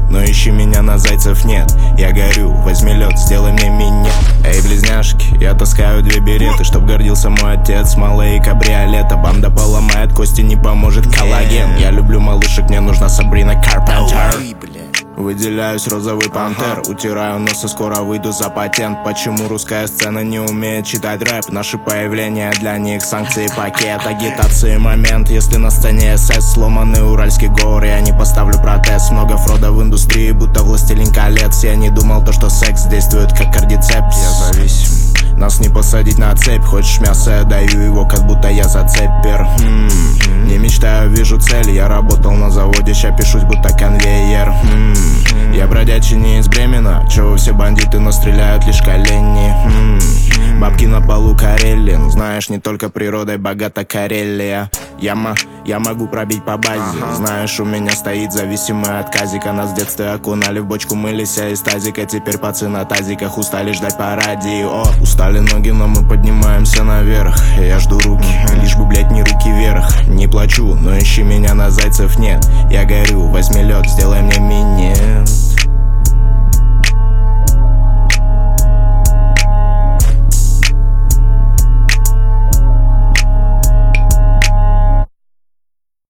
но ищи меня на зайцев нет. Я горю, возьми лед, сделай мне минет. Эй, близняшки, я таскаю 2 береты, чтоб гордился мой отец, малая и кабриолета. Банда поломает кости, не поможет коллаген. Я люблю малышек, мне нужна Сабрина Карпентер. Выделяюсь розовый пантер, утираю нос и скоро выйду за патент. Почему русская сцена не умеет читать рэп? Наши появления для них санкции, пакет, агитации, момент. Если на сцене СС, сломанный уральский говор, я не поставлю протез. Много фрода в индустрии, будто властелин колец. Я не думал то, что секс действует как кардицепс. Я зависим. Нас не посадить на цепь. Хочешь мясо, я даю его, как будто я зацеппер. Не мечтаю, вижу цель. Я работал на заводе, ща пишусь, будто конвейер. Я бродячий не из Бремена. Чего все бандиты, но стреляют лишь колени. Бабки на полу Карелин. Знаешь, не только природой богата Карелия. Я могу пробить по базе. Знаешь, у меня стоит зависимый от казика. Нас в детстве окунали в бочку, мылись из тазика. Теперь пацы на тазиках устали ждать по радио. Устали ноги, но мы поднимаемся наверх. Я жду руки, лишь бы, блять, не руки вверх. Не плачу, но ищи меня на зайцев нет. Я горю, возьми лед, сделай мне минет.